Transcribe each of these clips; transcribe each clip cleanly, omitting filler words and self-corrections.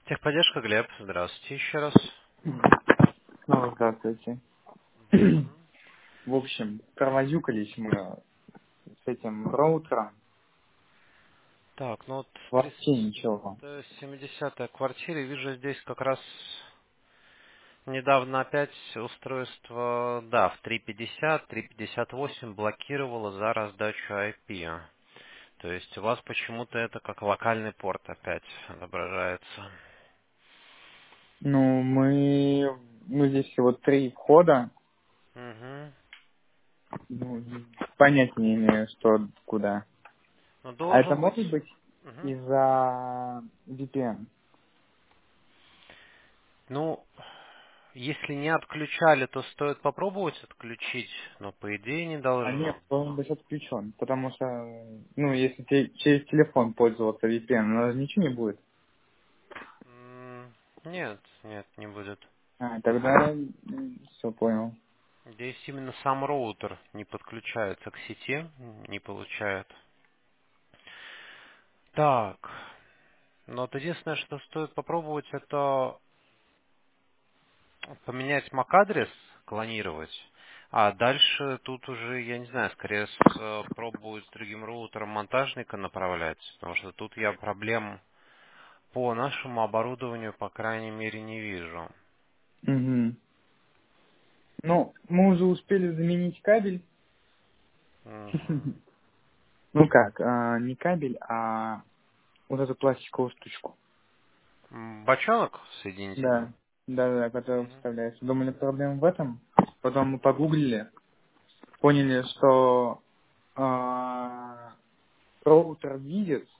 Техподдержка, Глеб. Здравствуйте еще раз. Снова здравствуйте. Мгм. В общем, провозюкались мы с этим роутером. Так, ну вот в Вообще ничего. 370-й квартире вижу здесь как раз недавно опять устройство, да, в 350, 358 блокировало за раздачу IP. То есть у вас почему-то это как локальный порт опять отображается. Ну, мы здесь всего 3 входа. Угу. Ну, понятия не имею, что куда. Ну, А это должен быть... может быть Мгм. из-за VPN? Ну, если не отключали, то стоит попробовать отключить, но по идее не А нет, должно. должен быть отключен. Потому что, ну, если через телефон пользоваться VPN, ну, ничего не будет. Нет, нет, не будет. А, тогда все понял. Здесь именно сам роутер не подключается к сети, не получает. Так, но вот единственное, что стоит попробовать, это поменять MAC-адрес, клонировать. А дальше тут уже, я не знаю, скорее пробовать с другим роутером монтажника направлять, потому что тут я проблем по нашему оборудованию, по крайней мере, не вижу. Угу. Ну, мы уже успели заменить кабель. Мгм. Ну как, не кабель, а вот эту пластиковую штучку. Бочонок соединительный? Да, да, которая вставляется. Думали, проблема в этом. Потом мы погуглили, поняли, что роутер видит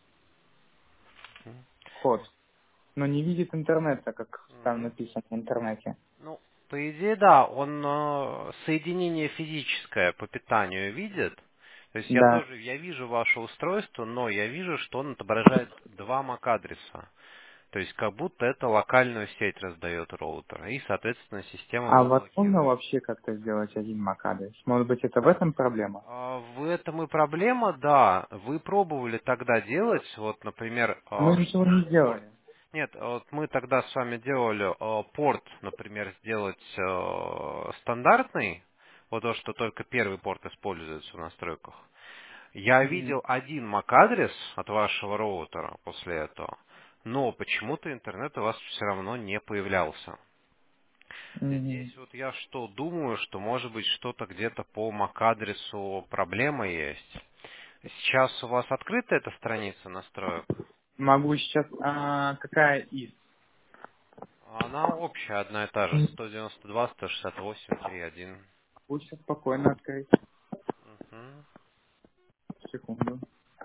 вход, но не видит интернета, как там Мгм. написано в интернете. Ну, по идее, да, он соединение физическое по питанию видит. То есть Да. я вижу ваше устройство, но я вижу, что он отображает два MAC-адреса. То есть как будто это локальную сеть раздает роутер. И, соответственно, система А его возможно блокирует. вообще как-то сделать один MAC-адрес? Может быть, это в этом проблема? В этом и проблема, да. Вы пробовали тогда делать, вот, например, Мы ничего чтобы не порт. сделали. Нет, вот мы тогда с вами делали порт, например, сделать стандартный, вот то, что только первый порт используется в настройках. Я Мгм. видел один MAC-адрес от вашего роутера после этого, но почему-то интернет у вас все равно не появлялся. Мгм. Здесь вот я что думаю, что может быть что-то где-то по MAC-адресу проблема есть. Сейчас у вас открыта эта страница настроек? Могу сейчас... какая из? Она общая, одна и та же. 192, 168, 3.1. Лучше спокойно открыть. Мгм. Секунду.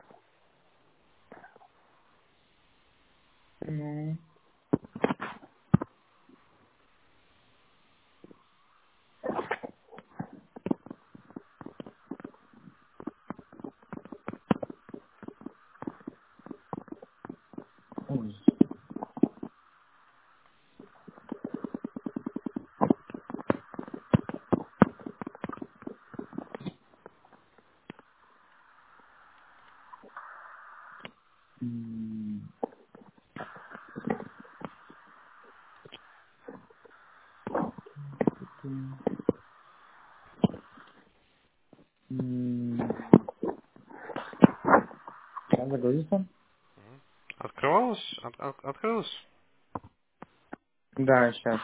Ну, ой. М, м, Сейчас загрузится? Открывалась? Открылась? Да, сейчас.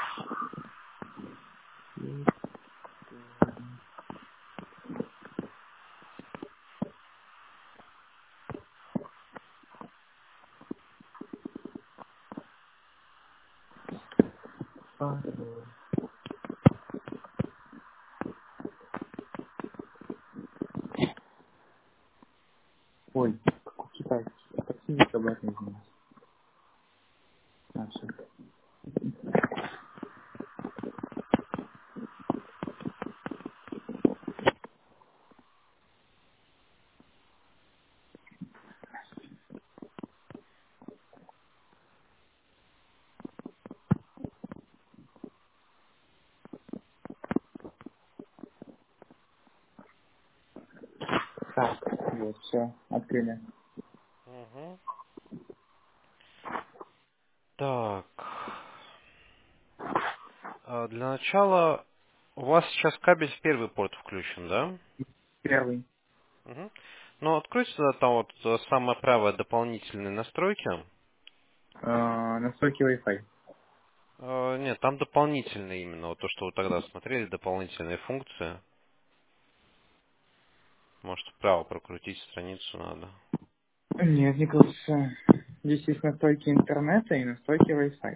Ой, какой китайский. Это физика об этом знает. А, всё. Так, вот, все, открыли. Мгм. Так. Для начала у вас сейчас кабель в первый порт включен, да? Первый. Мгм. Ну, откройте тогда там вот самое правое дополнительные настройки. Настройки Wi-Fi. Нет, там дополнительные именно, вот то, что вы тогда смотрели, дополнительные функции. Может, вправо прокрутить страницу надо. Нет, мне кажется, здесь есть настройки интернета и настройки Wi-Fi.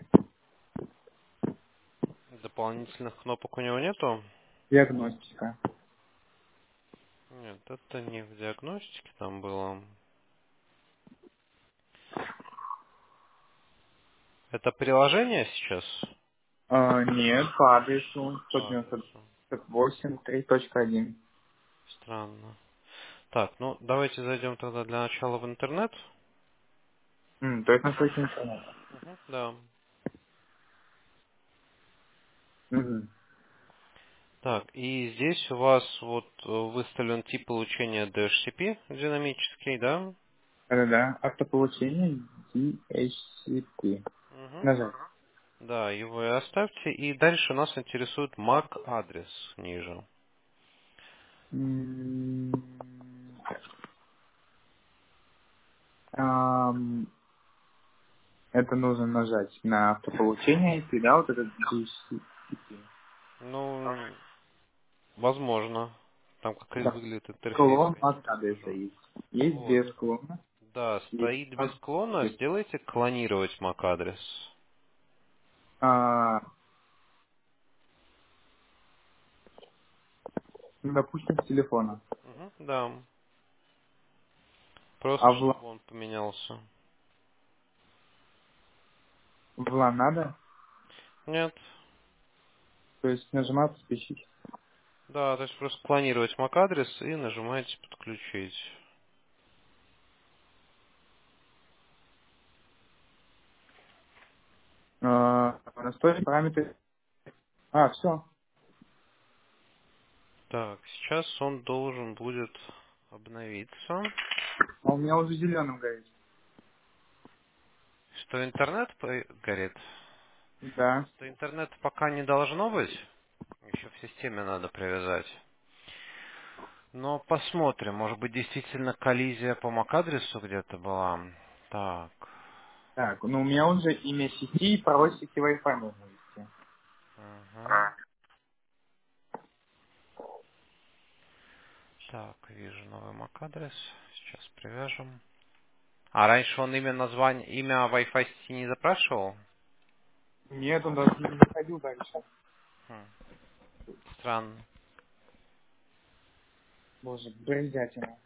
Дополнительных кнопок у него нету? Диагностика. Нет, это не в диагностике там было. Это приложение сейчас? Нет, по адресу По адресу. 198 3.1. Странно. Так, ну давайте зайдем тогда для начала в интернет. То есть настройки интернета. Мгм. Да. Мгм. Так, и здесь у вас вот выставлен тип получения DHCP динамический, да? Да-да-да. Автополучение DHCP. Угу. Нажать. Да, его и оставьте. И дальше нас интересует MAC адрес ниже. М, ам, Это нужно нажать на автополучение IP, да, вот этот DHCP. Ну, возможно. Там как и Да. выглядит интерфейс, Клон конечно, от адреса покажу. есть. Есть Вот. без клона. Да, Есть стоит без от- клона. Сделайте клонировать MAC адрес. а, ну, допустим, с телефона. Угу, да. А Просто чтобы он поменялся. в LAN надо? Нет. То есть нажимаю подключить. Да, то есть просто клонировать MAC адрес и нажимаете подключить. Настрой параметры. Все. Так, сейчас он должен будет обновиться. А у меня уже зеленым горит. Что интернет горит? Да. Что интернет пока не должно быть. Еще в системе надо привязать. Но посмотрим. Может быть, действительно коллизия по MAC-адресу где-то была. Так. Так, ну у меня уже имя сети и пароль сети Wi-Fi нужно ввести. Ага. Так, вижу новый MAC-адрес. Сейчас привяжем. А раньше он имя Wi-Fi сети не запрашивал? Нет, он даже не заходил дальше. Хм, странно. Боже, бредятина.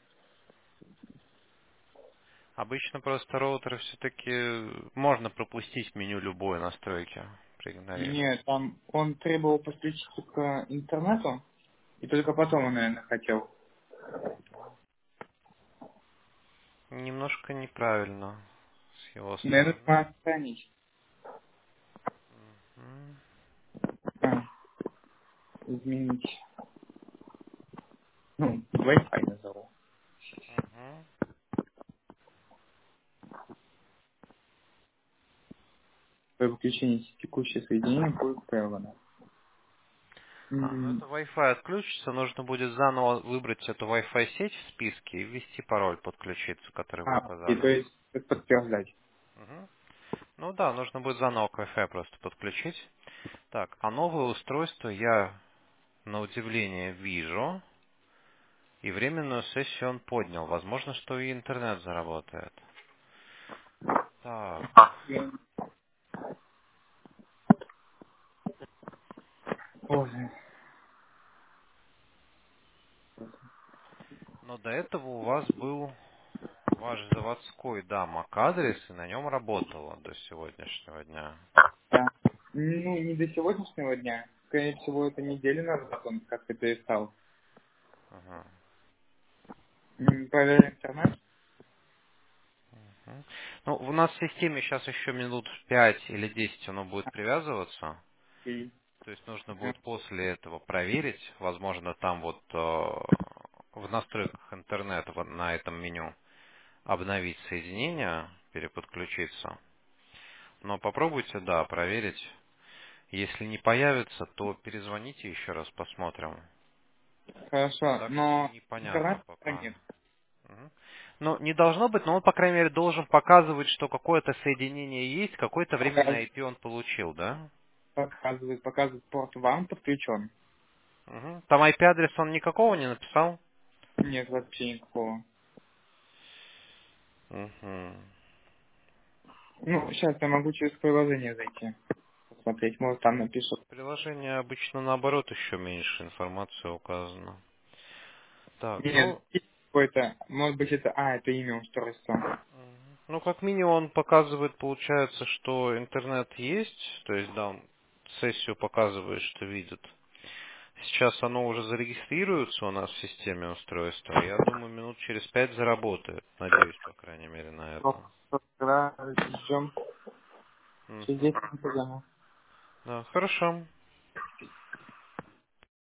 Обычно просто роутер все-таки можно пропустить меню любой настройки, проигнорировать. Нет, там он требовал подключиться к интернету, и только потом он, наверное, хотел. Немножко неправильно с его Наверное, стороны. отстранить. М, А, изменить. Ну, Wi-Fi назову. мгм. При выключении текущее соединение будет прервано. Ну это Wi-Fi отключится, нужно будет заново выбрать эту Wi-Fi сеть в списке и ввести пароль, подключиться, который вы И то указали. есть это подтверждать. Мгм. Ну да, нужно будет заново к Wi-Fi просто подключить. Так, а новое устройство я на удивление вижу, и временную сессию он поднял. Возможно, что и интернет заработает. Так, Боже. но до этого у вас был ваш заводской, да, MAC-адрес, и на нем работало до сегодняшнего дня. Да. Ну, не до сегодняшнего дня. Скорее всего, это неделю назад он как-то перестал. Ага. Проверь интернет. Мгм. Ну, у нас в системе сейчас еще минут 5 или 10 оно будет привязываться. И, То есть нужно будет после этого проверить. Возможно, там вот в настройках интернета вот на этом меню обновить соединение, переподключиться. Но попробуйте, да, проверить. Если не появится, то перезвоните еще раз, посмотрим. Хорошо, Так что но непонятно интернета пока. нет. Мгм. Ну, не должно быть, но он, по крайней мере, должен показывать, что какое-то соединение есть, какое-то временное IP он получил, да? Показывает порт вам подключен. Мгм. Там IP-адрес он никакого не написал? Нет вообще никакого. Мгм. Ну, сейчас я могу через приложение зайти, посмотреть, может там напишут. Приложение обычно наоборот еще меньше информации указано. Так, Нет, ну, есть какой-то, может быть это имя устройства. ну, как минимум он показывает, получается, что интернет есть, то есть, да, он сессию показывает, что видит. Сейчас оно уже зарегистрируется у нас в системе устройства. Я думаю, минут через 5 заработает. Надеюсь, по крайней мере, на это. Тогда ждем через Мгм. 10 минут. Да, хорошо.